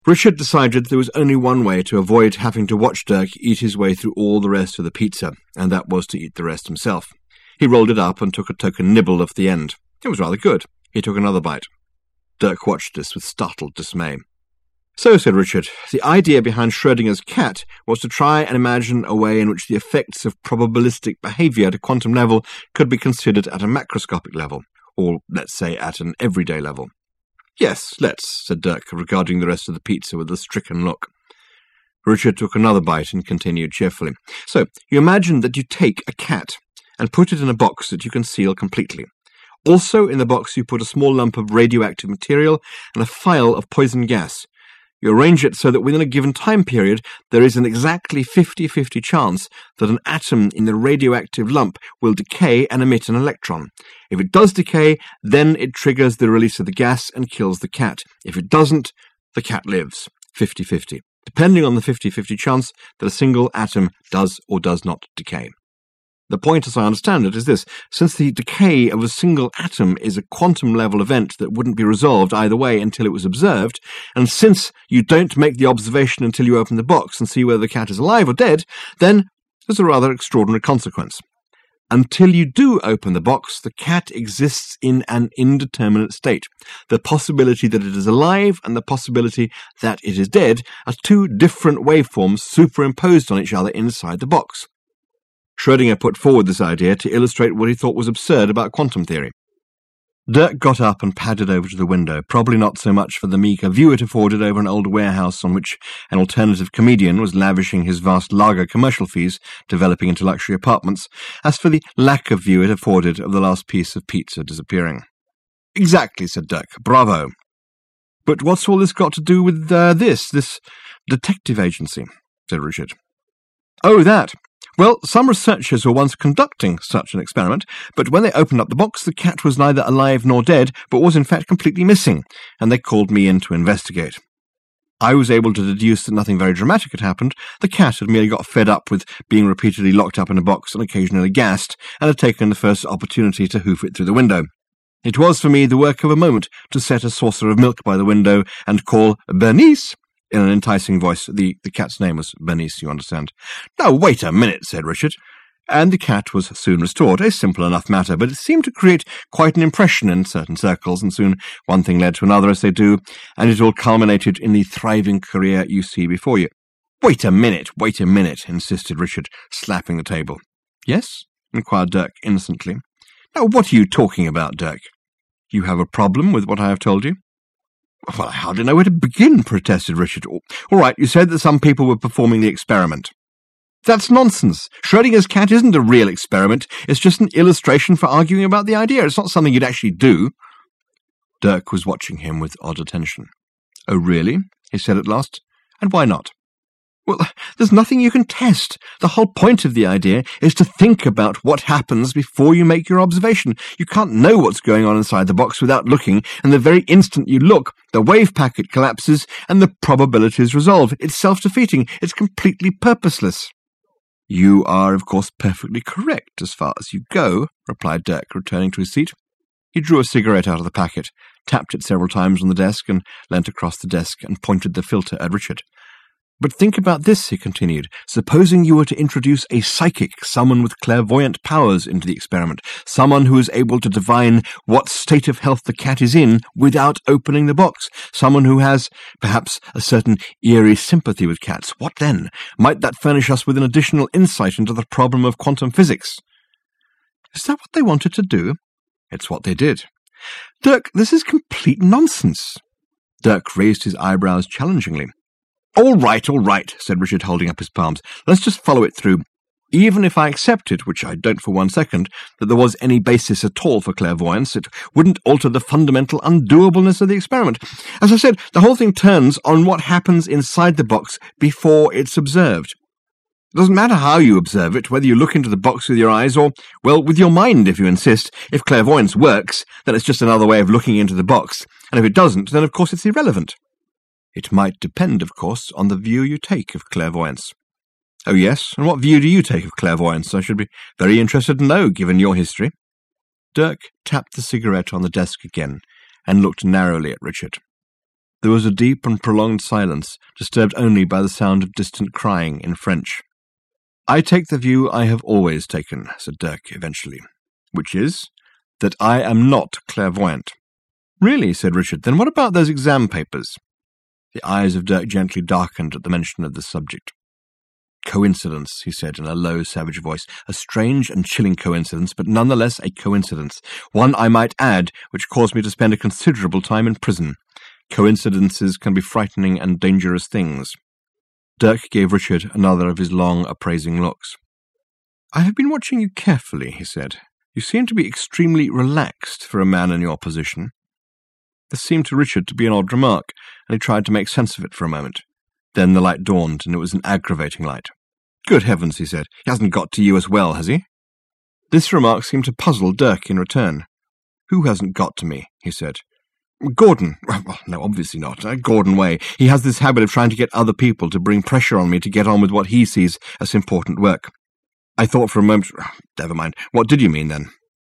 Richard decided there was only one way to avoid having to watch Dirk eat his way through all the rest of the pizza, and that was to eat the rest himself. He rolled it up and took a token nibble of the end. It was rather good. He took another bite. Dirk watched this with startled dismay. So, said Richard, the idea behind Schrödinger's cat was to try and imagine a way in which the effects of probabilistic behaviour at a quantum level could be considered at a macroscopic level, or, let's say, at an everyday level. Yes, let's, said Dirk, regarding the rest of the pizza with a stricken look. Richard took another bite and continued cheerfully. So, you imagine that you take a cat and put it in a box that you can seal completely. Also, in the box you put a small lump of radioactive material and a phial of poison gas. You arrange it so that within a given time period there is an exactly 50-50 chance that an atom in the radioactive lump will decay and emit an electron. If it does decay, then it triggers the release of the gas and kills the cat. If it doesn't, the cat lives. 50-50, depending on the 50-50 chance that a single atom does or does not decay. The point, as I understand it, is this. Since the decay of a single atom is a quantum-level event that wouldn't be resolved either way until it was observed, and since you don't make the observation until you open the box and see whether the cat is alive or dead, then there's a rather extraordinary consequence. Until you do open the box, the cat exists in an indeterminate state. The possibility that it is alive and the possibility that it is dead are two different waveforms superimposed on each other inside the box. Schrödinger put forward this idea to illustrate what he thought was absurd about quantum theory. Dirk got up and padded over to the window, probably not so much for the meagre view it afforded over an old warehouse on which an alternative comedian was lavishing his vast lager commercial fees developing into luxury apartments, as for the lack of view it afforded of the last piece of pizza disappearing. Exactly, said Dirk. Bravo. But what's all this got to do with this detective agency? Said Richard. Oh, that. Well, some researchers were once conducting such an experiment, but when they opened up the box, the cat was neither alive nor dead, but was in fact completely missing, and they called me in to investigate. I was able to deduce that nothing very dramatic had happened. The cat had merely got fed up with being repeatedly locked up in a box and occasionally gassed, and had taken the first opportunity to hoof it through the window. It was for me the work of a moment to set a saucer of milk by the window and call Bernice in an enticing voice. The cat's name was Bernice, you understand. Now, wait a minute, said Richard. And the cat was soon restored. A simple enough matter, but it seemed to create quite an impression in certain circles, and soon one thing led to another, as they do, and it all culminated in the thriving career you see before you. Wait a minute, insisted Richard, slapping the table. Yes? Inquired Dirk innocently. Now, what are you talking about, Dirk? You have a problem with what I have told you? Well, I hardly know where to begin, protested Richard. All right, you said that some people were performing the experiment. That's nonsense. Schrödinger's cat isn't a real experiment. It's just an illustration for arguing about the idea. It's not something you'd actually do. Dirk was watching him with odd attention. Oh, really? He said at last. And why not? Well, there's nothing you can test. The whole point of the idea is to think about what happens before you make your observation. You can't know what's going on inside the box without looking, and the very instant you look, the wave packet collapses and the probability is resolved. It's self-defeating. It's completely purposeless. You are, of course, perfectly correct as far as you go, replied Dirk, returning to his seat. He drew a cigarette out of the packet, tapped it several times on the desk, and leant across the desk and pointed the filter at Richard. But think about this, he continued. Supposing you were to introduce a psychic, someone with clairvoyant powers, into the experiment, someone who is able to divine what state of health the cat is in without opening the box, someone who has, perhaps, a certain eerie sympathy with cats. What then? Might that furnish us with an additional insight into the problem of quantum physics? Is that what they wanted to do? It's what they did. Dirk, this is complete nonsense. Dirk raised his eyebrows challengingly. All right, said Richard, holding up his palms. Let's just follow it through. Even if I accepted, which I don't for one second, that there was any basis at all for clairvoyance, it wouldn't alter the fundamental undoableness of the experiment. As I said, the whole thing turns on what happens inside the box before it's observed. It doesn't matter how you observe it, whether you look into the box with your eyes or, well, with your mind, if you insist. If clairvoyance works, then it's just another way of looking into the box, and if it doesn't, then of course it's irrelevant. It might depend, of course, on the view you take of clairvoyance. Oh, yes? And what view do you take of clairvoyance? I should be very interested to know, given your history. Dirk tapped the cigarette on the desk again and looked narrowly at Richard. There was a deep and prolonged silence, disturbed only by the sound of distant crying in French. "I take the view I have always taken," said Dirk eventually, "which is that I am not clairvoyant." "Really?" said Richard. "Then what about those exam papers?" The eyes of Dirk gently darkened at the mention of this subject. "Coincidence," he said in a low, savage voice. "A strange and chilling coincidence, but nonetheless a coincidence. One, I might add, which caused me to spend a considerable time in prison. Coincidences can be frightening and dangerous things." Dirk gave Richard another of his long, appraising looks. "I have been watching you carefully," he said. "You seem to be extremely relaxed for a man in your position." This seemed to Richard to be an odd remark, and he tried to make sense of it for a moment. Then the light dawned, and it was an aggravating light. "Good heavens," he said. "He hasn't got to you as well, has he?" This remark seemed to puzzle Dirk in return. "Who hasn't got to me?" he said. "Gordon. Well, no, obviously not. Gordon Way. He has this habit of trying to get other people to bring pressure on me to get on with what he sees as important work." I thought for a moment. Never mind. What did you mean, then?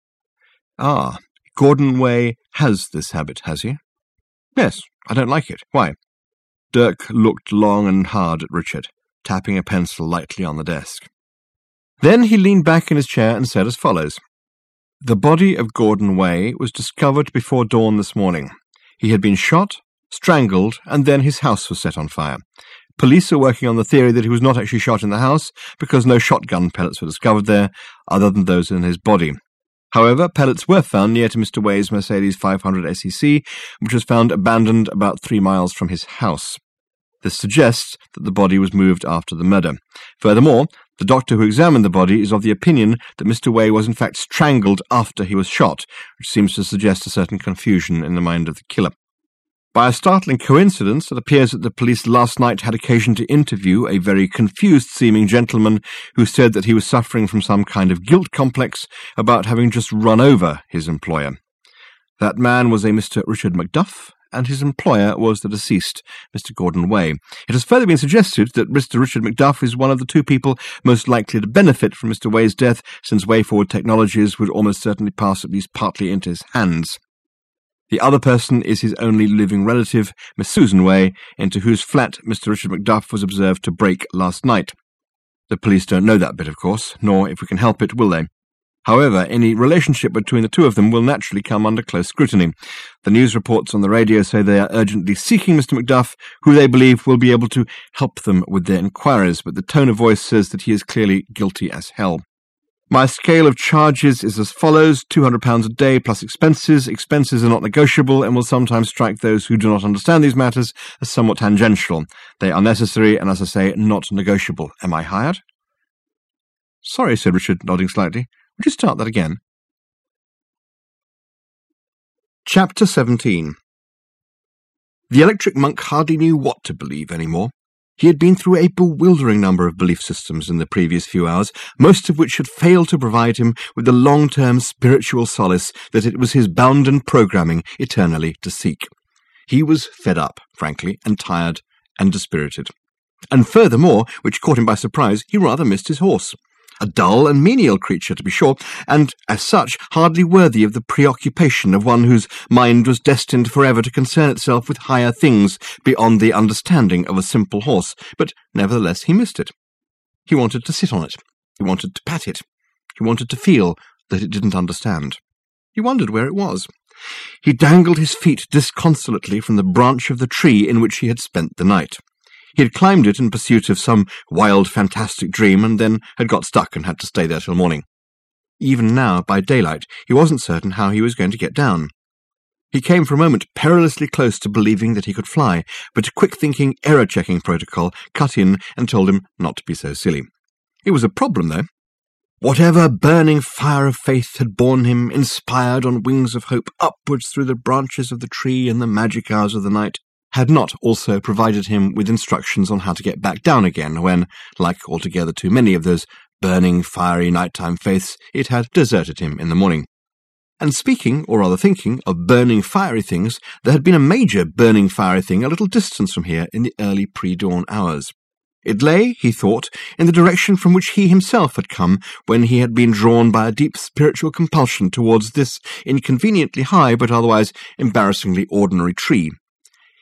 "Ah, Gordon Way has this habit, has he?" "Yes. I don't like it. Why?" Dirk looked long and hard at Richard, tapping a pencil lightly on the desk. Then he leaned back in his chair and said as follows. "The body of Gordon Way was discovered before dawn this morning. He had been shot, strangled, and then his house was set on fire. Police are working on the theory that he was not actually shot in the house because no shotgun pellets were discovered there, other than those in his body. However, pellets were found near to Mr. Way's Mercedes 500 SEC, which was found abandoned about 3 miles from his house. This suggests that the body was moved after the murder. Furthermore, the doctor who examined the body is of the opinion that Mr. Way was in fact strangled after he was shot, which seems to suggest a certain confusion in the mind of the killer. By a startling coincidence, it appears that the police last night had occasion to interview a very confused-seeming gentleman who said that he was suffering from some kind of guilt complex about having just run over his employer. That man was a Mr. Richard Macduff, and his employer was the deceased, Mr. Gordon Way. It has further been suggested that Mr. Richard Macduff is one of the 2 people most likely to benefit from Mr. Way's death, since Way-Forward Technologies would almost certainly pass at least partly into his hands. The other person is his only living relative, Miss Susan Way, into whose flat Mr. Richard Macduff was observed to break last night. The police don't know that bit, of course, nor, if we can help it, will they. However, any relationship between the 2 of them will naturally come under close scrutiny. The news reports on the radio say they are urgently seeking Mr. Macduff, who they believe will be able to help them with their inquiries, but the tone of voice says that he is clearly guilty as hell. My scale of charges is as follows: £200 a day plus expenses. Expenses are not negotiable and will sometimes strike those who do not understand these matters as somewhat tangential. They are necessary and, as I say, not negotiable. Am I hired?" "Sorry," said Richard, nodding slightly. "Would you start that again?" Chapter 17. The Electric Monk hardly knew what to believe anymore. He had been through a bewildering number of belief systems in the previous few hours, most of which had failed to provide him with the long-term spiritual solace that it was his bounden programming eternally to seek. He was fed up, frankly, and tired and dispirited. And furthermore, which caught him by surprise, he rather missed his horse. A dull and menial creature, to be sure, and, as such, hardly worthy of the preoccupation of one whose mind was destined forever to concern itself with higher things beyond the understanding of a simple horse, but nevertheless he missed it. He wanted to sit on it. He wanted to pat it. He wanted to feel that it didn't understand. He wondered where it was. He dangled his feet disconsolately from the branch of the tree in which he had spent the night. He had climbed it in pursuit of some wild, fantastic dream, and then had got stuck and had to stay there till morning. Even now, by daylight, he wasn't certain how he was going to get down. He came for a moment perilously close to believing that he could fly, but a quick-thinking, error-checking protocol cut in and told him not to be so silly. It was a problem, though. Whatever burning fire of faith had borne him, inspired on wings of hope, upwards through the branches of the tree in the magic hours of the night, had not also provided him with instructions on how to get back down again when, like altogether too many of those burning, fiery nighttime faiths, it had deserted him in the morning. And speaking, or rather thinking, of burning fiery things, there had been a major burning fiery thing a little distance from here in the early pre-dawn hours. It lay, he thought, in the direction from which he himself had come when he had been drawn by a deep spiritual compulsion towards this inconveniently high but otherwise embarrassingly ordinary tree.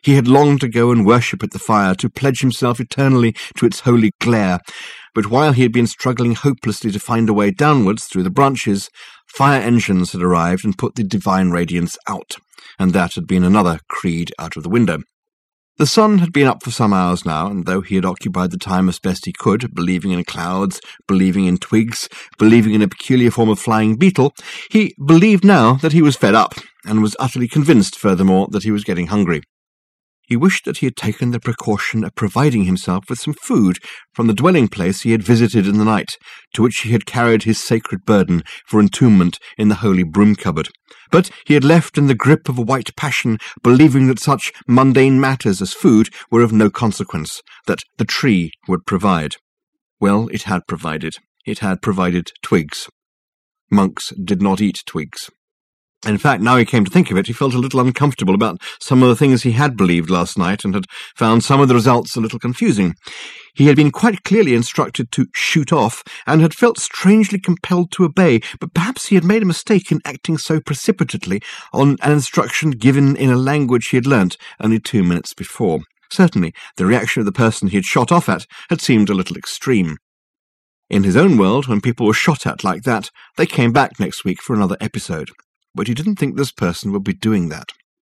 He had longed to go and worship at the fire, to pledge himself eternally to its holy glare. But while he had been struggling hopelessly to find a way downwards through the branches, fire engines had arrived and put the divine radiance out, and that had been another creed out of the window. The sun had been up for some hours now, and though he had occupied the time as best he could, believing in clouds, believing in twigs, believing in a peculiar form of flying beetle, he believed now that he was fed up, and was utterly convinced, furthermore, that he was getting hungry. He wished that he had taken the precaution of providing himself with some food from the dwelling place he had visited in the night, to which he had carried his sacred burden for entombment in the holy broom-cupboard. But he had left in the grip of a white passion, believing that such mundane matters as food were of no consequence, that the tree would provide. Well, it had provided. It had provided twigs. Monks did not eat twigs. In fact, now he came to think of it, he felt a little uncomfortable about some of the things he had believed last night, and had found some of the results a little confusing. He had been quite clearly instructed to shoot off, and had felt strangely compelled to obey, but perhaps he had made a mistake in acting so precipitately on an instruction given in a language he had learnt only 2 minutes before. Certainly, the reaction of the person he had shot off at had seemed a little extreme. In his own world, when people were shot at like that, they came back next week for another episode. But he didn't think this person would be doing that.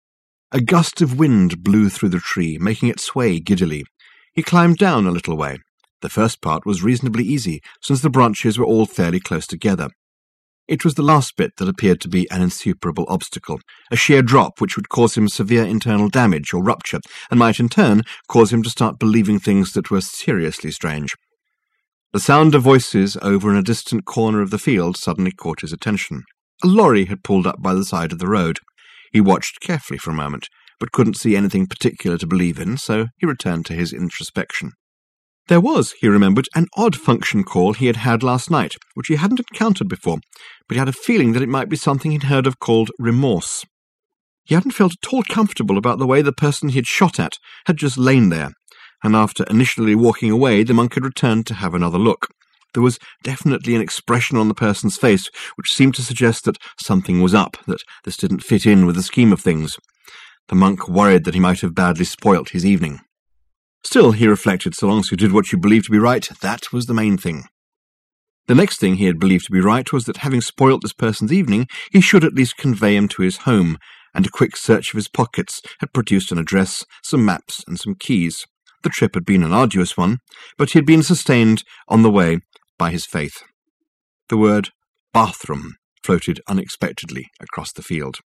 A gust of wind blew through the tree, making it sway giddily. He climbed down a little way. The first part was reasonably easy, since the branches were all fairly close together. It was the last bit that appeared to be an insuperable obstacle, a sheer drop which would cause him severe internal damage or rupture, and might in turn cause him to start believing things that were seriously strange. The sound of voices over in a distant corner of the field suddenly caught his attention. A lorry had pulled up by the side of the road. He watched carefully for a moment, but couldn't see anything particular to believe in, so he returned to his introspection. There was, he remembered, an odd function call he had had last night, which he hadn't encountered before, but he had a feeling that it might be something he'd heard of called remorse. He hadn't felt at all comfortable about the way the person he had shot at had just lain there, and after initially walking away, the monk had returned to have another look. There was definitely an expression on the person's face which seemed to suggest that something was up, that this didn't fit in with the scheme of things. The monk worried that he might have badly spoilt his evening. Still, he reflected, so long as you did what you believed to be right, that was the main thing. The next thing he had believed to be right was that, having spoilt this person's evening, he should at least convey him to his home, and a quick search of his pockets had produced an address, some maps, and some keys. The trip had been an arduous one, but he had been sustained on the way by his faith. The word bathroom floated unexpectedly across the field.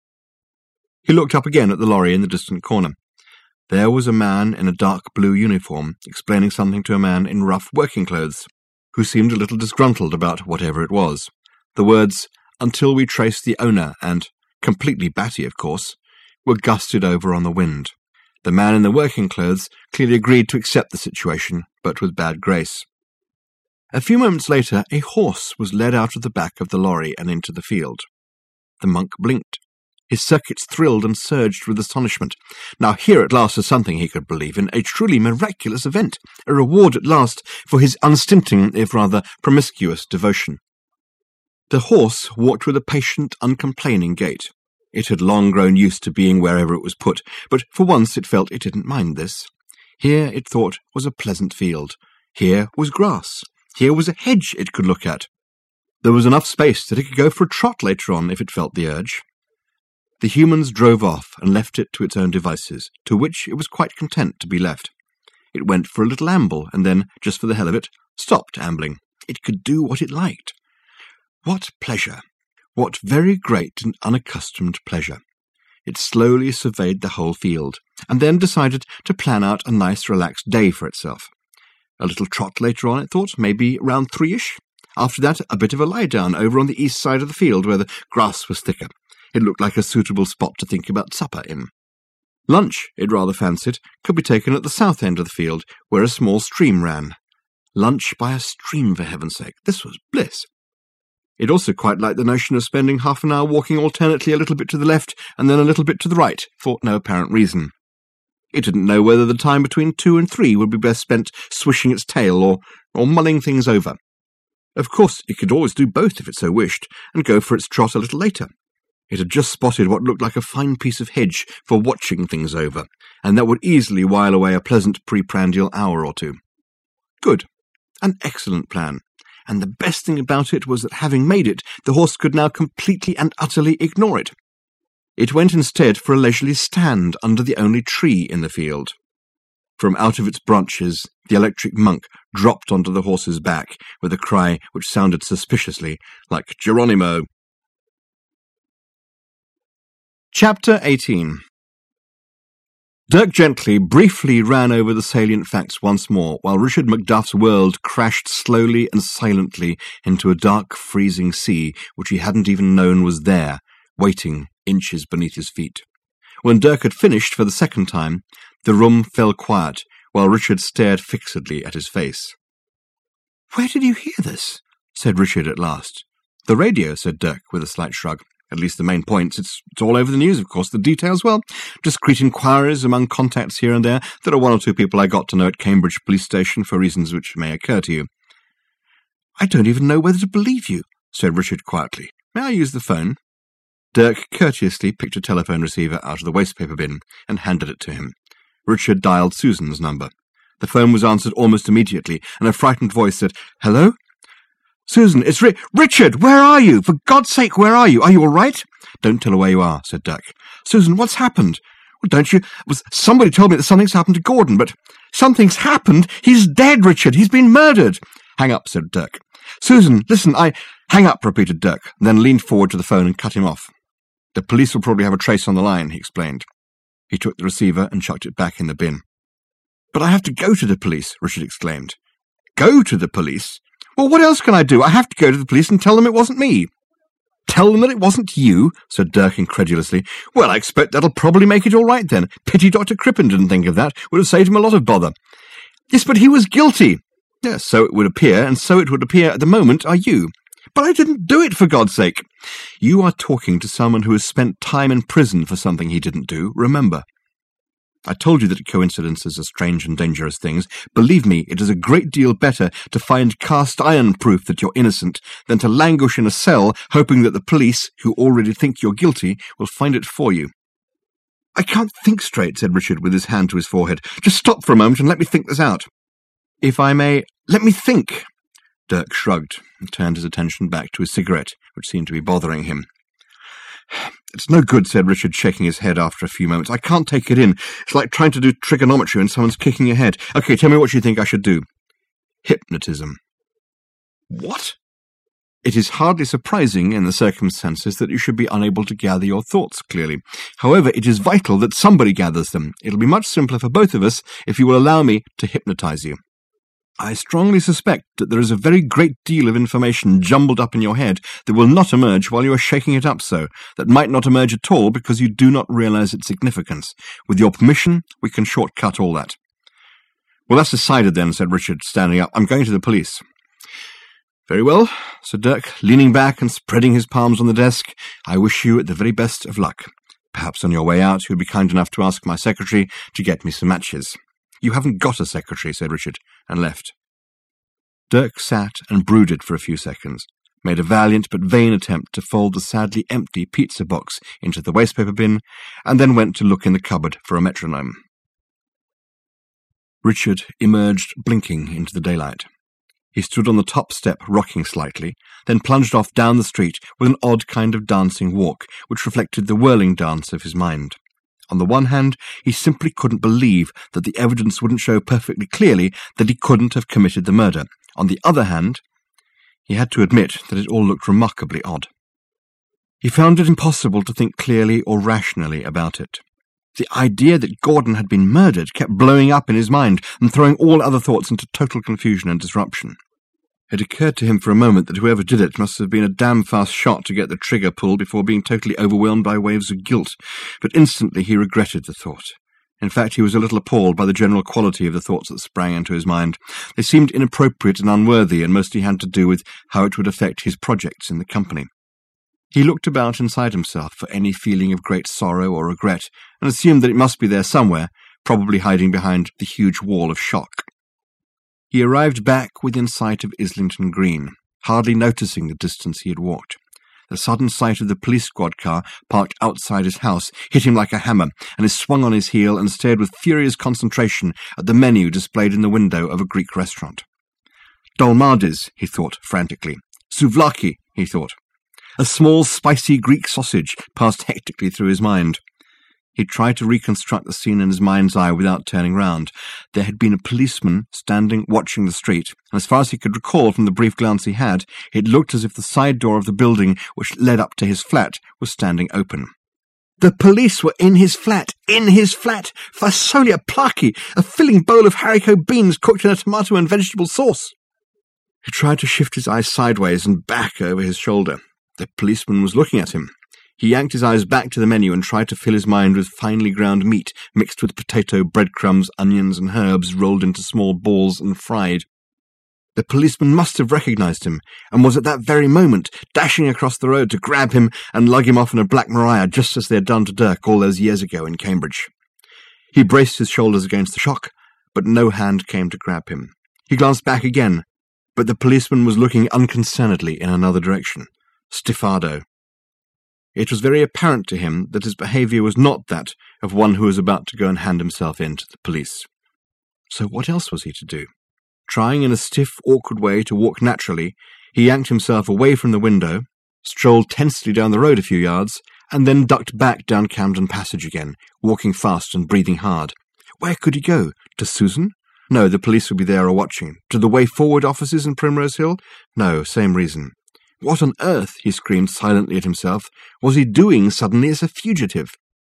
He looked up again at the lorry in the distant corner. There was a man in a dark blue uniform explaining something to a man in rough working clothes, who seemed a little disgruntled about whatever it was. The words, "until we trace the owner," and "completely batty, of course," were gusted over on the wind. The man in the working clothes clearly agreed to accept the situation, but with bad grace. A few moments later, a horse was led out of the back of the lorry and into the field. The monk blinked. His circuits thrilled and surged with astonishment. Now here at last was something he could believe in, a truly miraculous event, a reward at last for his unstinting, if rather promiscuous, devotion. The horse walked with a patient, uncomplaining gait. It had long grown used to being wherever it was put, but for once it felt it didn't mind this. Here, it thought, was a pleasant field. Here was grass. Here was a hedge it could look at. There was enough space that it could go for a trot later on if it felt the urge. The humans drove off and left it to its own devices, to which it was quite content to be left. It went for a little amble, and then, just for the hell of it, stopped ambling. It could do what it liked. What pleasure! What very great and unaccustomed pleasure! It slowly surveyed the whole field, and then decided to plan out a nice relaxed day for itself. A little trot later on, it thought, maybe round 3-ish. After that, a bit of a lie-down over on the east side of the field where the grass was thicker. It looked like a suitable spot to think about supper in. Lunch, it rather fancied, could be taken at the south end of the field, where a small stream ran. Lunch by a stream, for heaven's sake. This was bliss. It also quite liked the notion of spending half an hour walking alternately a little bit to the left and then a little bit to the right, for no apparent reason. It didn't know whether the time between 2 and 3 would be best spent swishing its tail or mulling things over. Of course, it could always do both if it so wished, and go for its trot a little later. It had just spotted what looked like a fine piece of hedge for watching things over, and that would easily while away a pleasant preprandial hour or two. Good. An excellent plan. And the best thing about it was that having made it, the horse could now completely and utterly ignore it. It went instead for a leisurely stand under the only tree in the field. From out of its branches, the electric monk dropped onto the horse's back with a cry which sounded suspiciously like Geronimo. Chapter 18. Dirk Gently briefly ran over the salient facts once more, while Richard Macduff's world crashed slowly and silently into a dark, freezing sea which he hadn't even known was there, waiting inches beneath his feet. When Dirk had finished for the second time, the room fell quiet, while Richard stared fixedly at his face. "Where did you hear this?" said Richard at last. "The radio," said Dirk with a slight shrug. "At least the main points. It's all over the news, of course. The details, well, discreet inquiries among contacts here and there. There are one or two people I got to know at Cambridge Police Station for reasons which may occur to you." "I don't even know whether to believe you," said Richard quietly. "May I use the phone?" Dirk courteously picked a telephone receiver out of the wastepaper bin and handed it to him. Richard dialed Susan's number. The phone was answered almost immediately, and a frightened voice said, "Hello?" "Susan, it's Richard, where are you? For God's sake, where are you? Are you all right?" "Don't tell her where you are," said Dirk. "Susan, what's happened?" "Well, don't you? Somebody told me that something's happened to Gordon, but—" "Something's happened? He's dead, Richard. He's been murdered." "Hang up," said Dirk. "Susan, listen, "Hang up," repeated Dirk, then leaned forward to the phone and cut him off. "The police will probably have a trace on the line," he explained. He took the receiver and chucked it back in the bin. "But I have to go to the police," Richard exclaimed. "Go to the police? Well, what else can I do? I have to go to the police and tell them it wasn't me." "Tell them that it wasn't you?" said Dirk incredulously. "Well, I expect that'll probably make it all right then. Pity Dr. Crippen didn't think of that. Would have saved him a lot of bother." "Yes, but he was guilty." "Yes, so it would appear, and so it would appear at the moment are you." "But I didn't do it, for God's sake." "You are talking to someone who has spent time in prison for something he didn't do, remember. I told you that coincidences are strange and dangerous things. Believe me, it is a great deal better to find cast-iron proof that you're innocent than to languish in a cell hoping that the police, who already think you're guilty, will find it for you." "I can't think straight," said Richard with his hand to his forehead. "Just stop for a moment and let me think this out." "If I may, let me think." Dirk shrugged and turned his attention back to his cigarette, which seemed to be bothering him. "It's no good," said Richard, shaking his head after a few moments. "I can't take it in. It's like trying to do trigonometry when someone's kicking your head. Okay, tell me what you think I should do." "Hypnotism." "What?" "It is hardly surprising in the circumstances that you should be unable to gather your thoughts clearly. However, it is vital that somebody gathers them. It'll be much simpler for both of us if you will allow me to hypnotize you. I strongly suspect that there is a very great deal of information jumbled up in your head that will not emerge while you are shaking it up so, that might not emerge at all because you do not realize its significance. With your permission, we can shortcut all that." "Well, that's decided then," said Richard, standing up. "I'm going to the police." "Very well," said Dirk, leaning back and spreading his palms on the desk. "I wish you the very best of luck. Perhaps on your way out you would be kind enough to ask my secretary to get me some matches." "You haven't got a secretary," said Richard, and left. Dirk sat and brooded for a few seconds, made a valiant but vain attempt to fold the sadly empty pizza box into the wastepaper bin, and then went to look in the cupboard for a metronome. Richard emerged blinking into the daylight. He stood on the top step rocking slightly, then plunged off down the street with an odd kind of dancing walk, which reflected the whirling dance of his mind. On the one hand, he simply couldn't believe that the evidence wouldn't show perfectly clearly that he couldn't have committed the murder. On the other hand, he had to admit that it all looked remarkably odd. He found it impossible to think clearly or rationally about it. The idea that Gordon had been murdered kept blowing up in his mind and throwing all other thoughts into total confusion and disruption. It occurred to him for a moment that whoever did it must have been a damn fast shot to get the trigger pulled before being totally overwhelmed by waves of guilt, but instantly he regretted the thought. In fact, he was a little appalled by the general quality of the thoughts that sprang into his mind. They seemed inappropriate and unworthy, and mostly had to do with how it would affect his projects in the company. He looked about inside himself for any feeling of great sorrow or regret, and assumed that it must be there somewhere, probably hiding behind the huge wall of shock. He arrived back within sight of Islington Green, hardly noticing the distance he had walked. The sudden sight of the police squad car parked outside his house hit him like a hammer, and he swung on his heel and stared with furious concentration at the menu displayed in the window of a Greek restaurant. Dolmades, he thought frantically. Souvlaki, he thought. A small, spicy Greek sausage passed hectically through his mind. He tried to reconstruct the scene in his mind's eye without turning round. There had been a policeman standing watching the street, and as far as he could recall from the brief glance he had, it looked as if the side door of the building which led up to his flat was standing open. The police were in his flat! In his flat! Fasolia plaki! A filling bowl of haricot beans cooked in a tomato and vegetable sauce! He tried to shift his eyes sideways and back over his shoulder. The policeman was looking at him. He yanked his eyes back to the menu and tried to fill his mind with finely ground meat, mixed with potato, breadcrumbs, onions, and herbs rolled into small balls and fried. The policeman must have recognized him, and was at that very moment dashing across the road to grab him and lug him off in a Black Maria, just as they had done to Dirk all those years ago in Cambridge. He braced his shoulders against the shock, but no hand came to grab him. He glanced back again, but the policeman was looking unconcernedly in another direction. Stifado. It was very apparent to him that his behaviour was not that of one who was about to go and hand himself in to the police. So what else was he to do? Trying in a stiff, awkward way to walk naturally, he yanked himself away from the window, strolled tensely down the road a few yards, and then ducked back down Camden Passage again, walking fast and breathing hard. Where could he go? To Susan? No, the police would be there or watching. To the Way Forward offices in Primrose Hill? No, same reason. What on earth, he screamed silently at himself, was he doing suddenly as a fugitive?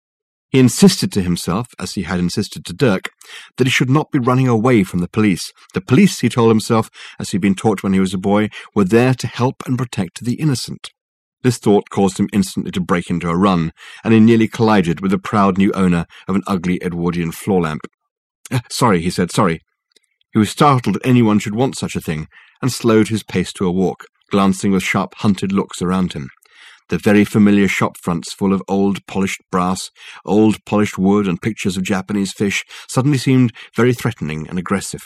He insisted to himself, as he had insisted to Dirk, that he should not be running away from the police. The police, he told himself, as he'd been taught when he was a boy, were there to help and protect the innocent. This thought caused him instantly to break into a run, and he nearly collided with the proud new owner of an ugly Edwardian floor lamp. Sorry, he said, sorry. He was startled that anyone should want such a thing, and slowed his pace to a walk, glancing with sharp, hunted looks around him. The very familiar shop fronts full of old polished brass, old polished wood, and pictures of Japanese fish suddenly seemed very threatening and aggressive.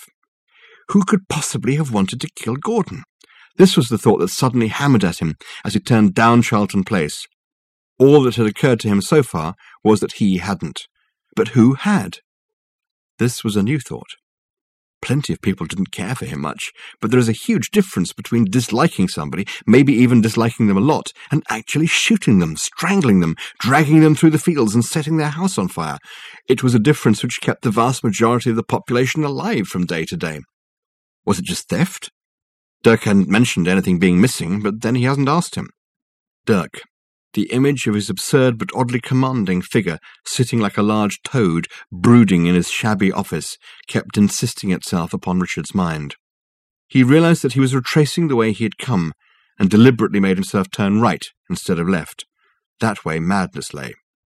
Who could possibly have wanted to kill Gordon? This was the thought that suddenly hammered at him as he turned down Charlton Place. All that had occurred to him so far was that he hadn't. But who had? This was a new thought. Plenty of people didn't care for him much, but there is a huge difference between disliking somebody, maybe even disliking them a lot, and actually shooting them, strangling them, dragging them through the fields and setting their house on fire. It was a difference which kept the vast majority of the population alive from day to day. Was it just theft? Dirk hadn't mentioned anything being missing, but then he hasn't asked him. Dirk. The image of his absurd but oddly commanding figure, sitting like a large toad, brooding in his shabby office, kept insisting itself upon Richard's mind. He realized that he was retracing the way he had come, and deliberately made himself turn right instead of left. That way madness lay.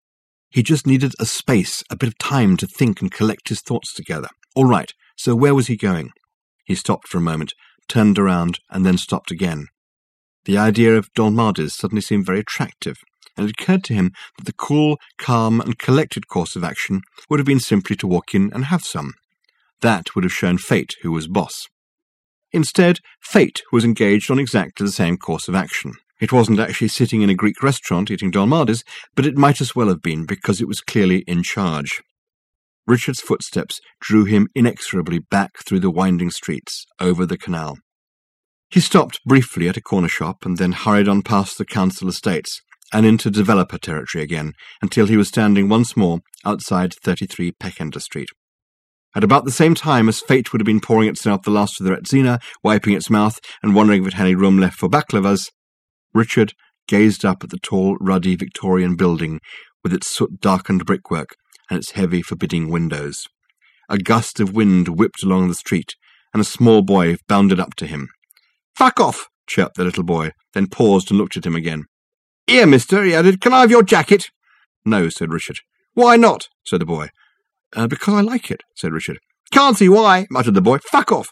He just needed a space, a bit of time to think and collect his thoughts together. All right, so where was he going? He stopped for a moment, turned around, and then stopped again. The idea of Dolmades suddenly seemed very attractive, and it occurred to him that the cool, calm, and collected course of action would have been simply to walk in and have some. That would have shown Fate who was boss. Instead, Fate was engaged on exactly the same course of action. It wasn't actually sitting in a Greek restaurant eating Dolmades, but it might as well have been because it was clearly in charge. Richard's footsteps drew him inexorably back through the winding streets, over the canal. He stopped briefly at a corner shop and then hurried on past the council estates and into developer territory again until he was standing once more outside 33 Peckender Street. At about the same time as Fate would have been pouring itself the last of the Retsina, wiping its mouth and wondering if it had any room left for baklavas, Richard gazed up at the tall, ruddy Victorian building with its soot-darkened brickwork and its heavy, forbidding windows. A gust of wind whipped along the street, and a small boy bounded up to him. "Fuck off!" chirped the little boy, then paused and looked at him again. "Here, mister," he added, "can I have your jacket?" "No," said Richard. "Why not?" said the boy. Because I like it," said Richard. "Can't see why," muttered the boy. "Fuck off!"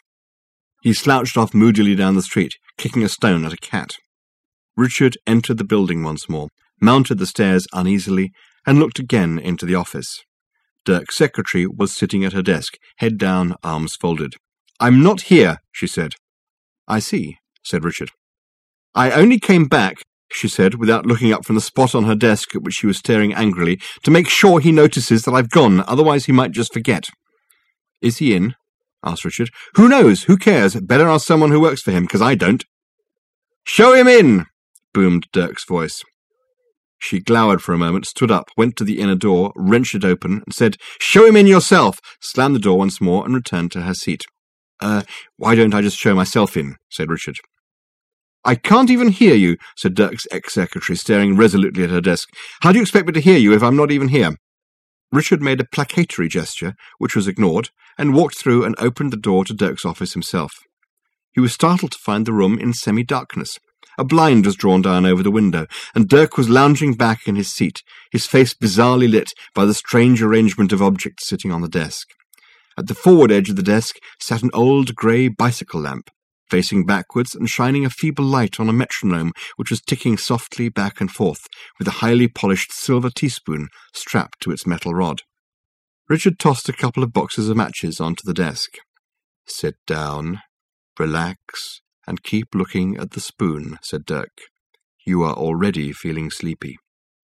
He slouched off moodily down the street, kicking a stone at a cat. Richard entered the building once more, mounted the stairs uneasily, and looked again into the office. Dirk's secretary was sitting at her desk, head down, arms folded. "I'm not here," she said. "I see," said Richard. "I only came back," she said, without looking up from the spot on her desk at which she was staring angrily, to make sure he notices that I've gone, otherwise he might just forget. Is he in? Asked Richard. Who knows? Who cares? Better ask someone who works for him, because I don't. Show him in! Boomed Dirk's voice. She glowered for a moment, stood up, went to the inner door, wrenched it open, and said, Show him in yourself! Slammed the door once more and returned to her seat. Why don't I just show myself in? Said Richard. I can't even hear you, said Dirk's ex-secretary, staring resolutely at her desk. How do you expect me to hear you if I'm not even here? Richard made a placatory gesture, which was ignored, and walked through and opened the door to Dirk's office himself. He was startled to find the room in semi-darkness. A blind was drawn down over the window, and Dirk was lounging back in his seat, his face bizarrely lit by the strange arrangement of objects sitting on the desk. At the forward edge of the desk sat an old grey bicycle lamp, facing backwards and shining a feeble light on a metronome which was ticking softly back and forth, with a highly polished silver teaspoon strapped to its metal rod. Richard tossed a couple of boxes of matches onto the desk. Sit down, relax, and keep looking at the spoon, said Dirk. You are already feeling sleepy.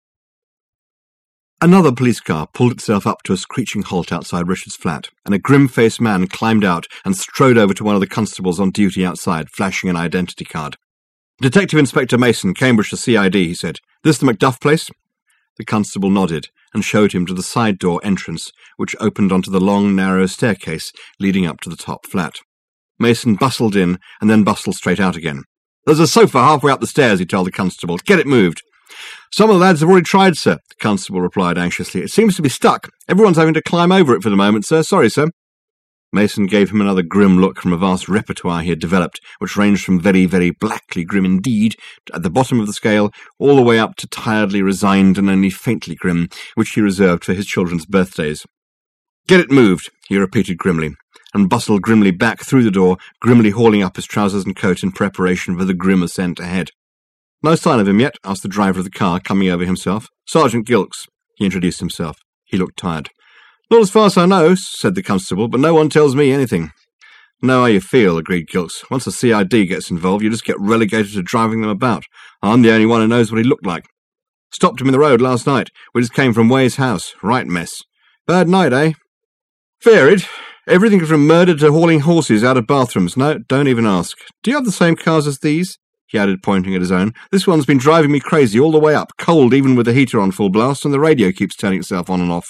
Another police car pulled itself up to a screeching halt outside Richard's flat, and a grim-faced man climbed out and strode over to one of the constables on duty outside, flashing an identity card. Detective Inspector Mason, Cambridgeshire CID, he said. This the Macduff place? The constable nodded and showed him to the side door entrance, which opened onto the long, narrow staircase leading up to the top flat. Mason bustled in and then bustled straight out again. There's a sofa halfway up the stairs, he told the constable. Get it moved. Some of the lads have already tried, sir, the constable replied anxiously. It seems to be stuck. Everyone's having to climb over it for the moment, sir. Sorry, sir. Mason gave him another grim look from a vast repertoire he had developed, which ranged from very, very blackly grim indeed, at the bottom of the scale, all the way up to tiredly resigned and only faintly grim, which he reserved for his children's birthdays. Get it moved, he repeated grimly, and bustled grimly back through the door, grimly hauling up his trousers and coat in preparation for the grim ascent ahead. No sign of him yet, asked the driver of the car, coming over himself. Sergeant Gilks, he introduced himself. He looked tired. Not as far as I know, said the constable, but no one tells me anything. Know how you feel, agreed Gilks. Once the CID gets involved, you just get relegated to driving them about. I'm the only one who knows what he looked like. Stopped him in the road last night. We just came from Way's house. Right mess. Bad night, eh? Varied. Everything from murder to hauling horses out of bathrooms. No, don't even ask. Do you have the same cars as these? He added, pointing at his own. This one's been driving me crazy all the way up, cold even with the heater on full blast, and the radio keeps turning itself on and off.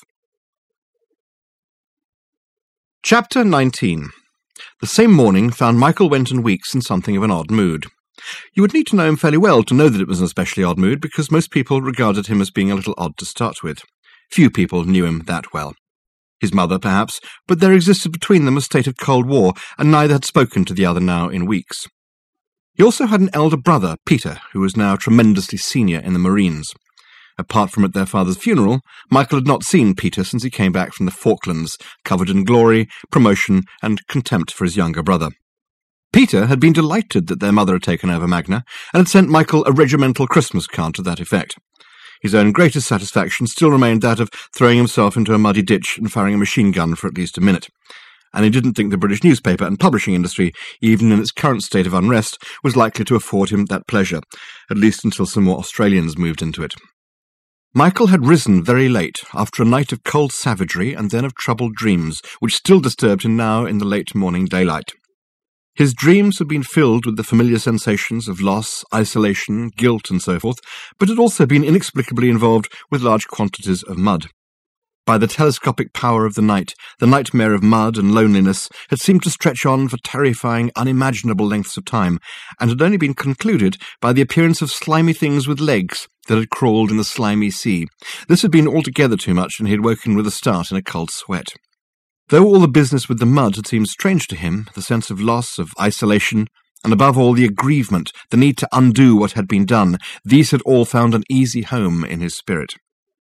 Chapter 19. The same morning found Michael Wenton Weeks in something of an odd mood. You would need to know him fairly well to know that it was an especially odd mood, because most people regarded him as being a little odd to start with. Few people knew him that well. His mother, perhaps, but there existed between them a state of Cold War, and neither had spoken to the other now in weeks. He also had an elder brother, Peter, who was now tremendously senior in the Marines. Apart from at their father's funeral, Michael had not seen Peter since he came back from the Falklands, covered in glory, promotion, and contempt for his younger brother. Peter had been delighted that their mother had taken over Magna, and had sent Michael a regimental Christmas card to that effect. His own greatest satisfaction still remained that of throwing himself into a muddy ditch and firing a machine gun for at least a minute. And he didn't think the British newspaper and publishing industry, even in its current state of unrest, was likely to afford him that pleasure, at least until some more Australians moved into it. Michael had risen very late, after a night of cold savagery and then of troubled dreams, which still disturbed him now in the late morning daylight. His dreams had been filled with the familiar sensations of loss, isolation, guilt, and so forth, but had also been inexplicably involved with large quantities of mud. By the telescopic power of the night, the nightmare of mud and loneliness had seemed to stretch on for terrifying, unimaginable lengths of time, and had only been concluded by the appearance of slimy things with legs that had crawled in the slimy sea. This had been altogether too much, and he had woken with a start in a cold sweat. Though all the business with the mud had seemed strange to him, the sense of loss, of isolation, and above all the aggrievement, the need to undo what had been done, these had all found an easy home in his spirit.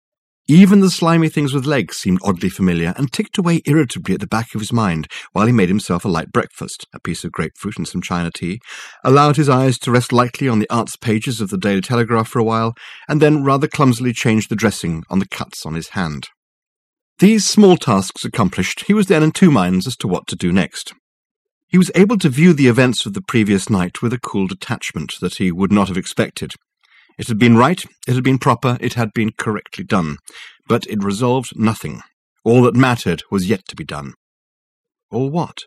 Even the slimy things with legs seemed oddly familiar, and ticked away irritably at the back of his mind while he made himself a light breakfast, a piece of grapefruit and some China tea, allowed his eyes to rest lightly on the arts pages of the Daily Telegraph for a while, and then rather clumsily changed the dressing on the cuts on his hand. These small tasks accomplished, he was then in two minds as to what to do next. He was able to view the events of the previous night with a cool detachment that he would not have expected. It had been right, it had been proper, it had been correctly done. But it resolved nothing. All that mattered was yet to be done. Or what?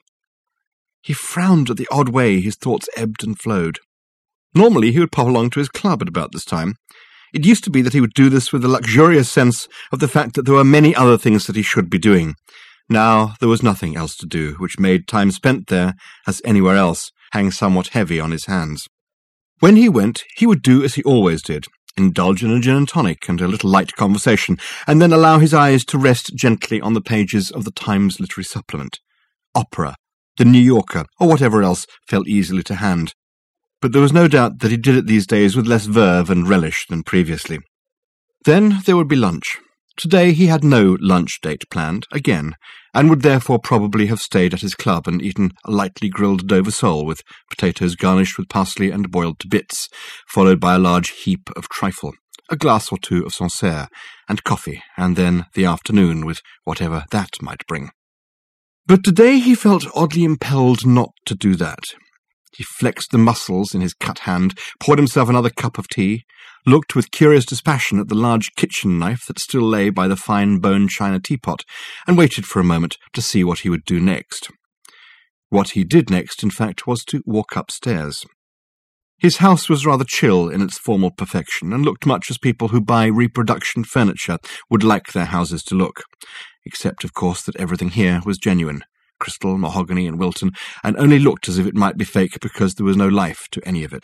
He frowned at the odd way his thoughts ebbed and flowed. Normally he would pop along to his club at about this time. It used to be that he would do this with a luxurious sense of the fact that there were many other things that he should be doing. Now there was nothing else to do, which made time spent there, as anywhere else, hang somewhat heavy on his hands. When he went, he would do as he always did, indulge in a gin and tonic and a little light conversation, and then allow his eyes to rest gently on the pages of the Times Literary Supplement, Opera, The New Yorker, or whatever else fell easily to hand. But there was no doubt that he did it these days with less verve and relish than previously. Then there would be lunch. Today he had no lunch date planned, again, and would therefore probably have stayed at his club and eaten a lightly grilled Dover sole with potatoes garnished with parsley and boiled to bits, followed by a large heap of trifle, a glass or two of Sancerre, and coffee, and then the afternoon with whatever that might bring. But today he felt oddly impelled not to do that. He flexed the muscles in his cut hand, poured himself another cup of tea, looked with curious dispassion at the large kitchen knife that still lay by the fine bone china teapot, and waited for a moment to see what he would do next. What he did next, in fact, was to walk upstairs. His house was rather chill in its formal perfection, and looked much as people who buy reproduction furniture would like their houses to look, except, of course, that everything here was genuine. Crystal, mahogany, and Wilton, and only looked as if it might be fake because there was no life to any of it.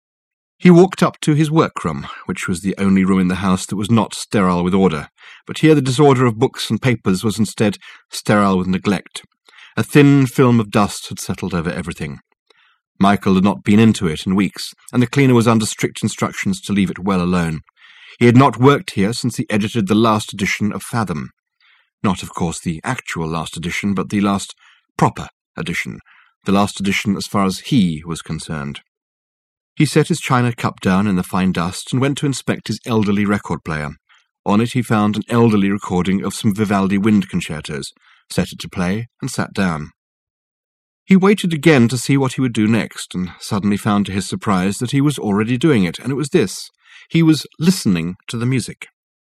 He walked up to his workroom, which was the only room in the house that was not sterile with order, but here the disorder of books and papers was instead sterile with neglect. A thin film of dust had settled over everything. Michael had not been into it in weeks, and the cleaner was under strict instructions to leave it well alone. He had not worked here since he edited the last edition of Fathom. Not, of course, the actual last edition, but the last proper edition, the last edition as far as he was concerned. He set his china cup down in the fine dust and went to inspect his elderly record player. On it he found an elderly recording of some Vivaldi wind concertos, set it to play, and sat down. He waited again to see what he would do next, and suddenly found to his surprise that he was already doing it, and it was this. He was listening to the music.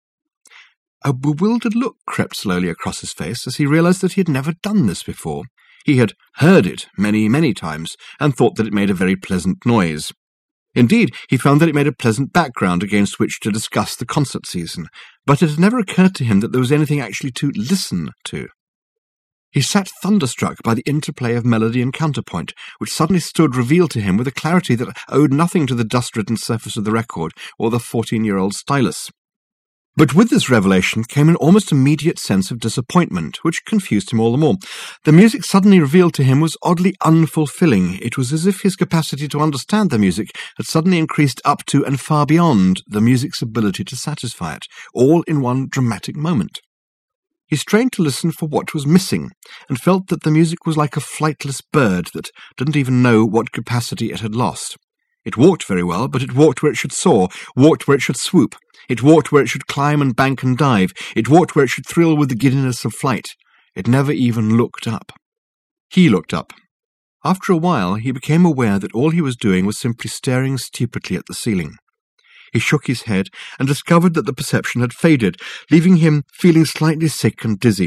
A bewildered look crept slowly across his face as he realized that he had never done this before. He had heard it many, many times, and thought that it made a very pleasant noise. Indeed, he found that it made a pleasant background against which to discuss the concert season, but it had never occurred to him that there was anything actually to listen to. He sat thunderstruck by the interplay of melody and counterpoint, which suddenly stood revealed to him with a clarity that owed nothing to the dust-ridden surface of the record or the 14-year-old stylus. But with this revelation came an almost immediate sense of disappointment, which confused him all the more. The music suddenly revealed to him was oddly unfulfilling. It was as if his capacity to understand the music had suddenly increased up to and far beyond the music's ability to satisfy it, all in one dramatic moment. He strained to listen for what was missing, and felt that the music was like a flightless bird that didn't even know what capacity it had lost. It walked very well, but it walked where it should soar, walked where it should swoop. It walked where it should climb and bank and dive. It walked where it should thrill with the giddiness of flight. It never even looked up. He looked up. After a while, he became aware that all he was doing was simply staring stupidly at the ceiling. He shook his head and discovered that the perception had faded, leaving him feeling slightly sick and dizzy.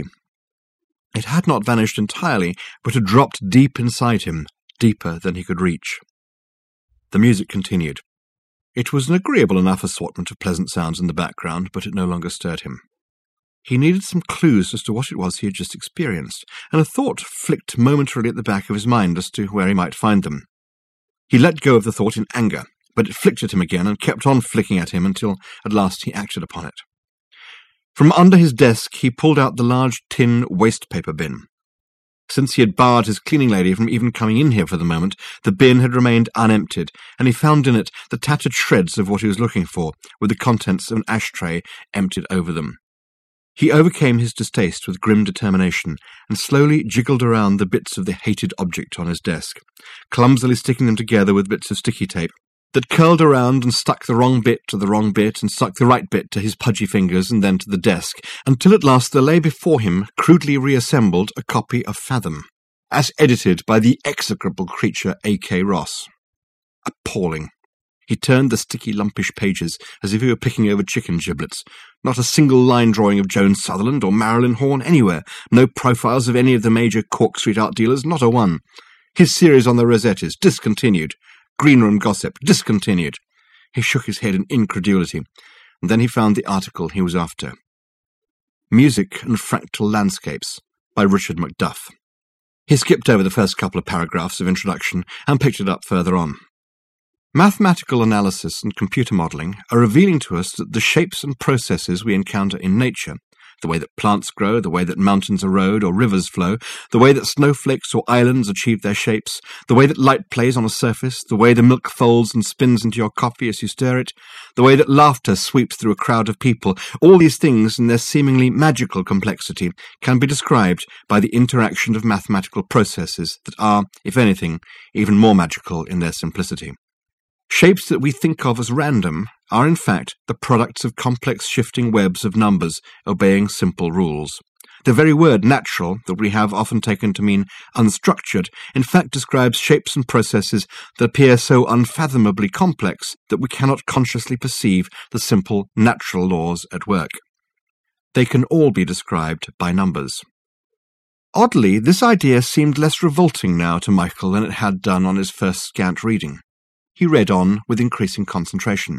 It had not vanished entirely, but had dropped deep inside him, deeper than he could reach. The music continued. It was an agreeable enough assortment of pleasant sounds in the background, but it no longer stirred him. He needed some clues as to what it was he had just experienced, and a thought flicked momentarily at the back of his mind as to where he might find them. He let go of the thought in anger, but it flicked at him again and kept on flicking at him until at last he acted upon it. From under his desk he pulled out the large tin waste-paper bin. Since he had barred his cleaning lady from even coming in here for the moment, the bin had remained unemptied, and he found in it the tattered shreds of what he was looking for, with the contents of an ashtray emptied over them. He overcame his distaste with grim determination, and slowly jiggled around the bits of the hated object on his desk, clumsily sticking them together with bits of sticky tape, that curled around and stuck the wrong bit to the wrong bit and stuck the right bit to his pudgy fingers and then to the desk, until at last there lay before him, crudely reassembled, a copy of Fathom, as edited by the execrable creature A.K. Ross. Appalling. He turned the sticky, lumpish pages as if he were picking over chicken giblets. Not a single line drawing of Joan Sutherland or Marilyn Horne anywhere. No profiles of any of the major Cork Street art dealers, not a one. His series on the Rossettis, discontinued. Greenroom gossip, discontinued. He shook his head in incredulity, and then he found the article he was after. Music and Fractal Landscapes by Richard Macduff. He skipped over the first couple of paragraphs of introduction and picked it up further on. Mathematical analysis and computer modelling are revealing to us that the shapes and processes we encounter in nature, the way that plants grow, the way that mountains erode or rivers flow, the way that snowflakes or islands achieve their shapes, the way that light plays on a surface, the way the milk folds and spins into your coffee as you stir it, the way that laughter sweeps through a crowd of people, all these things in their seemingly magical complexity can be described by the interaction of mathematical processes that are, if anything, even more magical in their simplicity. Shapes that we think of as random are in fact the products of complex shifting webs of numbers obeying simple rules. The very word natural that we have often taken to mean unstructured in fact describes shapes and processes that appear so unfathomably complex that we cannot consciously perceive the simple natural laws at work. They can all be described by numbers. Oddly, this idea seemed less revolting now to Michael than it had done on his first scant reading. He read on with increasing concentration.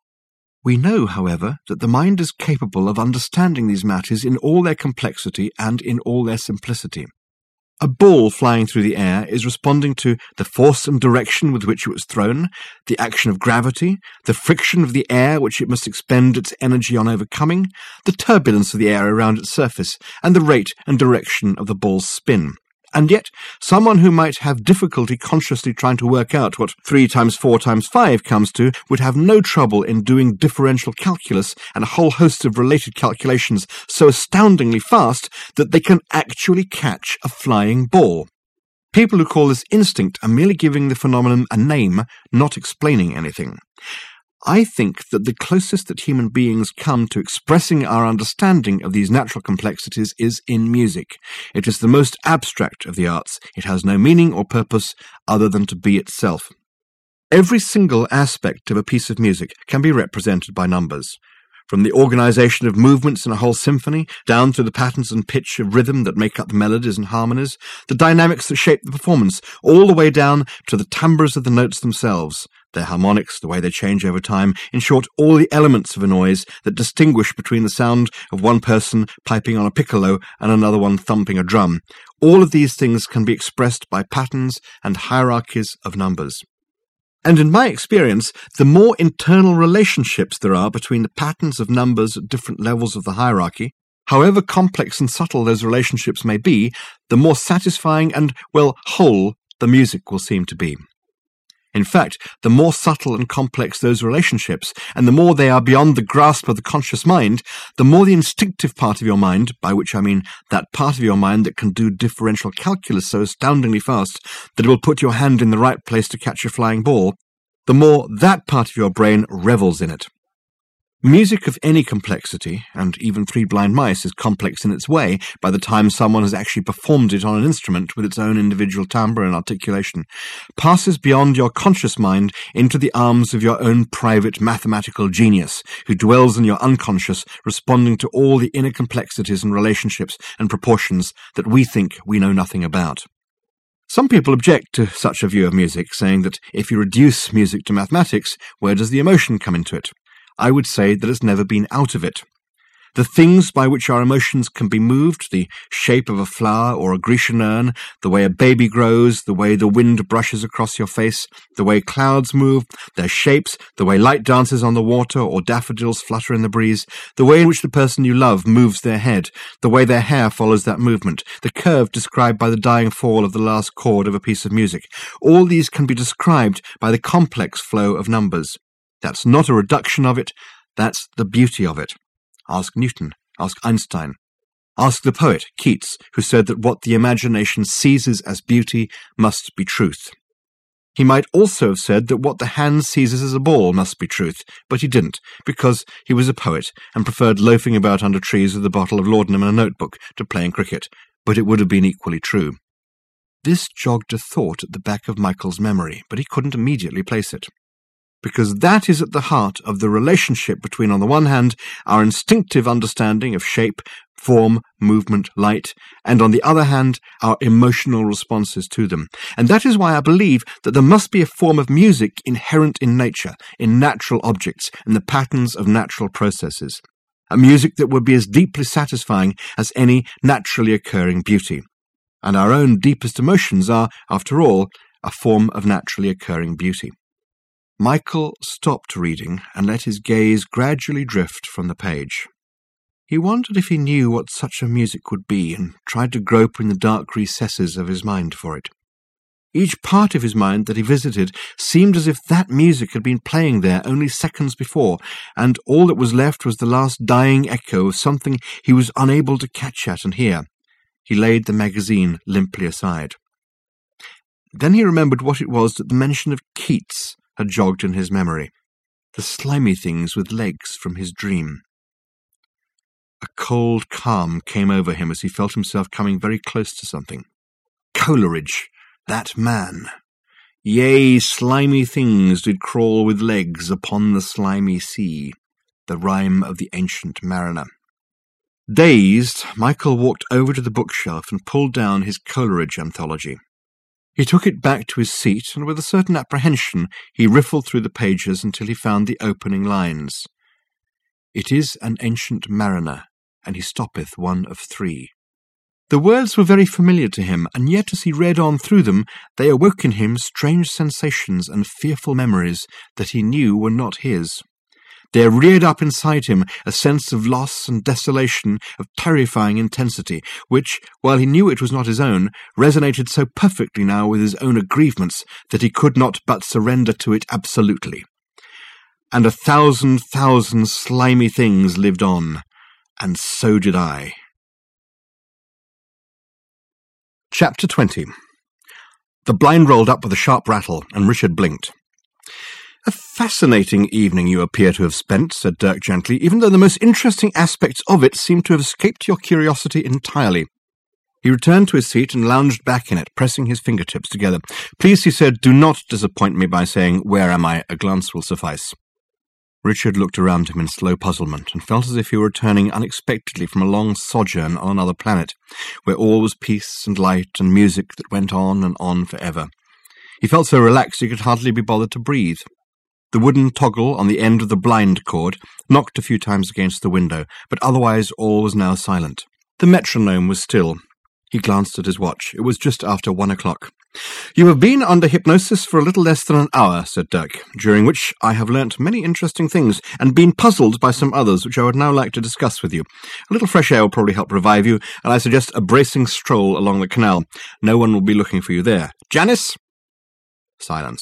We know, however, that the mind is capable of understanding these matters in all their complexity and in all their simplicity. A ball flying through the air is responding to the force and direction with which it was thrown, the action of gravity, the friction of the air which it must expend its energy on overcoming, the turbulence of the air around its surface, and the rate and direction of the ball's spin. And yet, someone who might have difficulty consciously trying to work out what 3 times 4 times 5 comes to would have no trouble in doing differential calculus and a whole host of related calculations so astoundingly fast that they can actually catch a flying ball. People who call this instinct are merely giving the phenomenon a name, not explaining anything. I think that the closest that human beings come to expressing our understanding of these natural complexities is in music. It is the most abstract of the arts. It has no meaning or purpose other than to be itself. Every single aspect of a piece of music can be represented by numbers. From the organization of movements in a whole symphony, down to the patterns and pitch of rhythm that make up melodies and harmonies, the dynamics that shape the performance, all the way down to the timbres of the notes themselves, their harmonics, the way they change over time, in short, all the elements of a noise that distinguish between the sound of one person piping on a piccolo and another one thumping a drum. All of these things can be expressed by patterns and hierarchies of numbers. And in my experience, the more internal relationships there are between the patterns of numbers at different levels of the hierarchy, however complex and subtle those relationships may be, the more satisfying and, well, whole the music will seem to be. In fact, the more subtle and complex those relationships, and the more they are beyond the grasp of the conscious mind, the more the instinctive part of your mind, by which I mean that part of your mind that can do differential calculus so astoundingly fast that it will put your hand in the right place to catch a flying ball, the more that part of your brain revels in it. Music of any complexity, and even Three Blind Mice is complex in its way by the time someone has actually performed it on an instrument with its own individual timbre and articulation, passes beyond your conscious mind into the arms of your own private mathematical genius, who dwells in your unconscious, responding to all the inner complexities and relationships and proportions that we think we know nothing about. Some people object to such a view of music, saying that if you reduce music to mathematics, where does the emotion come into it? I would say that it's never been out of it. The things by which our emotions can be moved, the shape of a flower or a Grecian urn, the way a baby grows, the way the wind brushes across your face, the way clouds move, their shapes, the way light dances on the water or daffodils flutter in the breeze, the way in which the person you love moves their head, the way their hair follows that movement, the curve described by the dying fall of the last chord of a piece of music. All these can be described by the complex flow of numbers. That's not a reduction of it, that's the beauty of it. Ask Newton, ask Einstein. Ask the poet, Keats, who said that what the imagination seizes as beauty must be truth. He might also have said that what the hand seizes as a ball must be truth, but he didn't, because he was a poet and preferred loafing about under trees with a bottle of laudanum and a notebook to playing cricket, but it would have been equally true. This jogged a thought at the back of Michael's memory, but he couldn't immediately place it. because that is at the heart of the relationship between, on the one hand, our instinctive understanding of shape, form, movement, light, and on the other hand, our emotional responses to them. And that is why I believe that there must be a form of music inherent in nature, in natural objects, in the patterns of natural processes. A music that would be as deeply satisfying as any naturally occurring beauty. And our own deepest emotions are, after all, a form of naturally occurring beauty. Michael stopped reading and let his gaze gradually drift from the page. He wondered if he knew what such a music would be and tried to grope in the dark recesses of his mind for it. Each part of his mind that he visited seemed as if that music had been playing there only seconds before, and all that was left was the last dying echo of something he was unable to catch at and hear. He laid the magazine limply aside. Then he remembered what it was that the mention of Keats had jogged in his memory, the slimy things with legs from his dream. A cold calm came over him as he felt himself coming very close to something. Coleridge, that man. Yea, slimy things did crawl with legs upon the slimy sea, the rhyme of the ancient mariner. Dazed, Michael walked over to the bookshelf and pulled down his Coleridge anthology. He took it back to his seat, and with a certain apprehension he riffled through the pages until he found the opening lines. It is an ancient mariner, and he stoppeth one of three. The words were very familiar to him, and yet as he read on through them, they awoke in him strange sensations and fearful memories that he knew were not his. There reared up inside him a sense of loss and desolation of terrifying intensity, which, while he knew it was not his own, resonated so perfectly now with his own aggrievements that he could not but surrender to it absolutely. And 1,000 slimy things lived on, and so did I. Chapter 20. The blind rolled up with a sharp rattle, and Richard blinked. A fascinating evening you appear to have spent, said Dirk gently, even though the most interesting aspects of it seem to have escaped your curiosity entirely. He returned to his seat and lounged back in it, pressing his fingertips together. Please, he said, do not disappoint me by saying, where am I? A glance will suffice. Richard looked around him in slow puzzlement, and felt as if he were returning unexpectedly from a long sojourn on another planet, where all was peace and light and music that went on and on forever. He felt so relaxed he could hardly be bothered to breathe. The wooden toggle on the end of the blind cord knocked a few times against the window, but otherwise all was now silent. The metronome was still. He glanced at his watch. It was just after 1 o'clock. You have been under hypnosis for a little less than an hour, said Dirk, during which I have learnt many interesting things, and been puzzled by some others which I would now like to discuss with you. A little fresh air will probably help revive you, and I suggest a bracing stroll along the canal. No one will be looking for you there. Janice? Silence.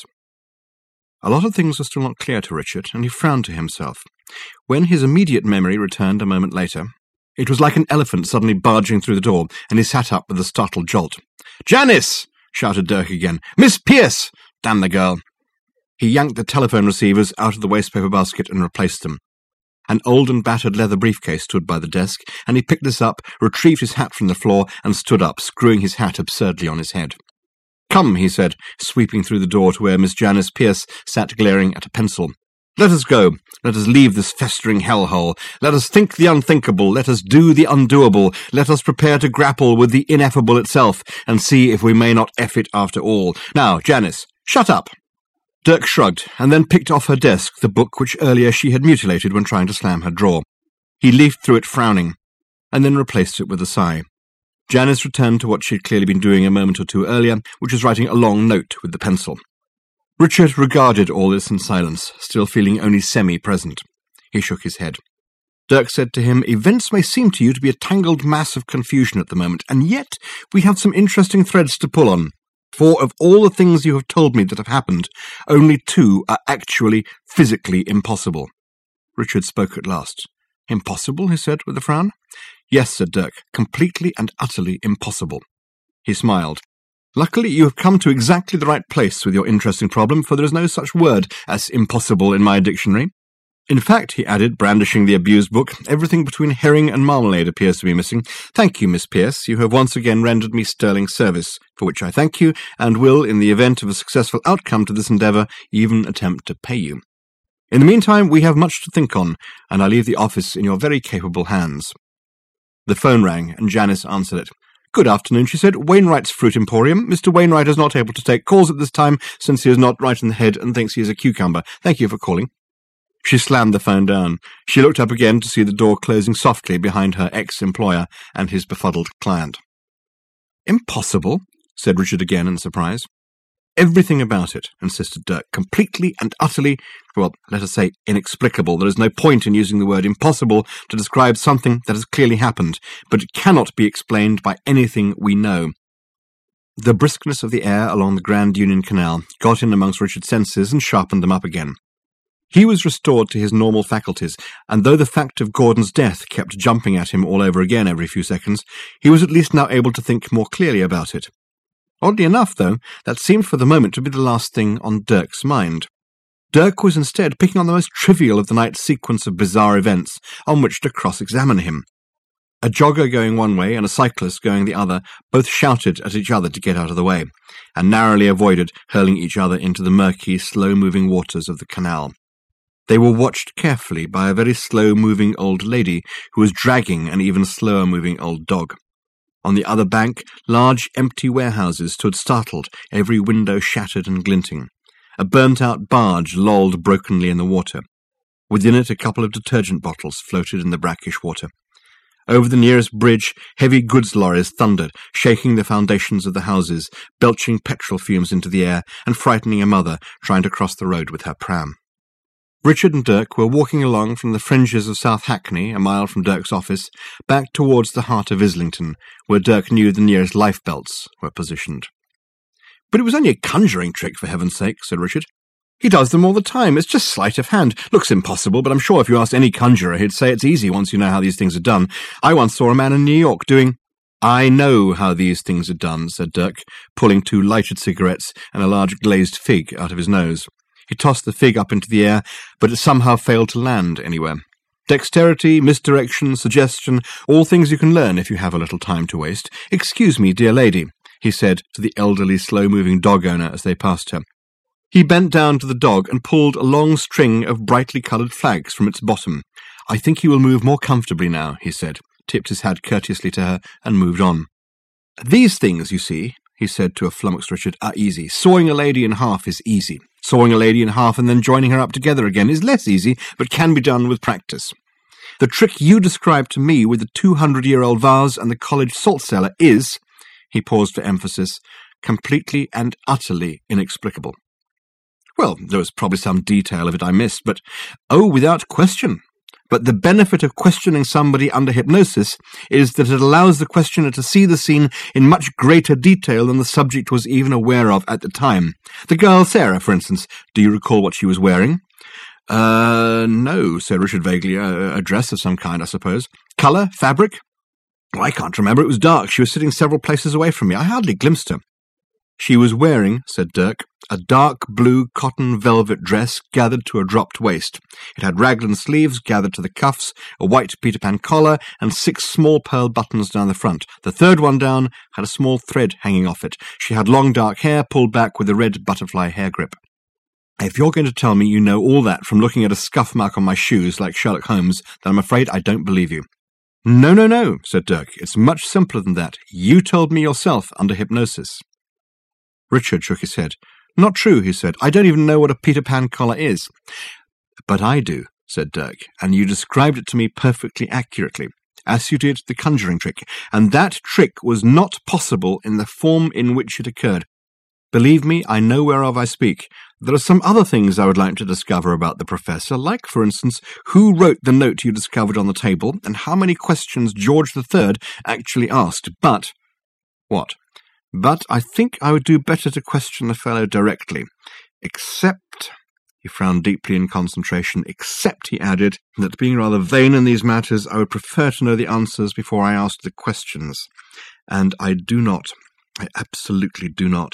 A lot of things were still not clear to Richard, and he frowned to himself. When his immediate memory returned a moment later, it was like an elephant suddenly barging through the door, and he sat up with a startled jolt. Janice! Shouted Dirk again. Miss Pierce! Damn the girl. He yanked the telephone receivers out of the wastepaper basket and replaced them. An old and battered leather briefcase stood by the desk, and he picked this up, retrieved his hat from the floor, and stood up, screwing his hat absurdly on his head. Come, he said, sweeping through the door to where Miss Janice Pierce sat glaring at a pencil. Let us go. Let us leave this festering hellhole. Let us think the unthinkable. Let us do the undoable. Let us prepare to grapple with the ineffable itself, and see if we may not eff it after all. Now, Janice, shut up. Dirk shrugged, and then picked off her desk the book which earlier she had mutilated when trying to slam her drawer. He leafed through it frowning, and then replaced it with a sigh. Janice returned to what she had clearly been doing a moment or two earlier, which was writing a long note with the pencil. Richard regarded all this in silence, still feeling only semi-present. He shook his head. Dirk said to him, Events may seem to you to be a tangled mass of confusion at the moment, and yet we have some interesting threads to pull on. For of all the things you have told me that have happened, only 2 are actually physically impossible. Richard spoke at last. Impossible, he said with a frown. Yes, said Dirk, completely and utterly impossible. He smiled. Luckily you have come to exactly the right place with your interesting problem, for there is no such word as impossible in my dictionary. In fact, he added, brandishing the abused book, everything between herring and marmalade appears to be missing. Thank you, Miss Pierce. You have once again rendered me sterling service, for which I thank you, and will, in the event of a successful outcome to this endeavour, even attempt to pay you. In the meantime, we have much to think on, and I leave the office in your very capable hands." The phone rang, and Janice answered it. "Good afternoon," she said. "Wainwright's Fruit Emporium. Mr. Wainwright is not able to take calls at this time, since he is not right in the head and thinks he is a cucumber. Thank you for calling." She slammed the phone down. She looked up again to see the door closing softly behind her ex-employer and his befuddled client. "Impossible?" said Richard again in surprise. "Everything about it," insisted Dirk, "completely and utterly, well, let us say inexplicable. There is no point in using the word impossible to describe something that has clearly happened, but it cannot be explained by anything we know." The briskness of the air along the Grand Union Canal got in amongst Richard's senses and sharpened them up again. He was restored to his normal faculties, and though the fact of Gordon's death kept jumping at him all over again every few seconds, he was at least now able to think more clearly about it. Oddly enough, though, that seemed for the moment to be the last thing on Dirk's mind. Dirk was instead picking on the most trivial of the night's sequence of bizarre events on which to cross-examine him. A jogger going one way and a cyclist going the other both shouted at each other to get out of the way, and narrowly avoided hurling each other into the murky, slow-moving waters of the canal. They were watched carefully by a very slow-moving old lady who was dragging an even slower-moving old dog. On the other bank, large empty warehouses stood startled, every window shattered and glinting. A burnt-out barge lolled brokenly in the water. Within it, a couple of detergent bottles floated in the brackish water. Over the nearest bridge, heavy goods lorries thundered, shaking the foundations of the houses, belching petrol fumes into the air, and frightening a mother trying to cross the road with her pram. Richard and Dirk were walking along from the fringes of South Hackney, a mile from Dirk's office, back towards the heart of Islington, where Dirk knew the nearest lifebelts were positioned. "But it was only a conjuring trick, for heaven's sake," said Richard. "He does them all the time. It's just sleight of hand. Looks impossible, but I'm sure if you asked any conjurer, he'd say it's easy once you know how these things are done. I once saw a man in New York doing—" "I know how these things are done," said Dirk, pulling 2 lighted cigarettes and a large glazed fig out of his nose. He tossed the fig up into the air, but it somehow failed to land anywhere. "Dexterity, misdirection, suggestion, all things you can learn if you have a little time to waste. Excuse me, dear lady," he said to the elderly, slow-moving dog owner as they passed her. He bent down to the dog and pulled a long string of brightly coloured flags from its bottom. "I think he will move more comfortably now," he said, tipped his hat courteously to her, and moved on. "These things, you see," he said to a flummoxed Richard, "are easy. Sawing a lady in half is easy. Sawing a lady in half and then joining her up together again is less easy, but can be done with practice. The trick you described to me with the 200-year-old vase and the college salt cellar is," he paused for emphasis, "completely and utterly inexplicable." "Well, there was probably some detail of it I missed, but—" "Oh, without question. But the benefit of questioning somebody under hypnosis is that it allows the questioner to see the scene in much greater detail than the subject was even aware of at the time. The girl Sarah, for instance, do you recall what she was wearing?" No," said Richard vaguely. A dress of some kind, I suppose." "Colour? Fabric?" "Oh, I can't remember. It was dark. She was sitting several places away from me. I hardly glimpsed her." "She was wearing," said Dirk, "a dark blue cotton velvet dress gathered to a dropped waist. It had raglan sleeves gathered to the cuffs, a white Peter Pan collar, and 6 small pearl buttons down the front. The third one down had a small thread hanging off it. She had long dark hair pulled back with a red butterfly hair grip." "If you're going to tell me you know all that from looking at a scuff mark on my shoes like Sherlock Holmes, then I'm afraid I don't believe you." No, said Dirk. "It's much simpler than that. You told me yourself under hypnosis." Richard shook his head. "Not true," he said. "I don't even know what a Peter Pan collar is." "But I do," said Dirk, "and you described it to me perfectly accurately, as you did the conjuring trick, and that trick was not possible in the form in which it occurred. Believe me, I know whereof I speak. There are some other things I would like to discover about the Professor, like, for instance, who wrote the note you discovered on the table, and how many questions George III actually asked, but—" "What?" "But I think I would do better to question the fellow directly. Except," he frowned deeply in concentration, "except," he added, "that being rather vain in these matters, I would prefer to know the answers before I asked the questions. And I do not. I absolutely do not."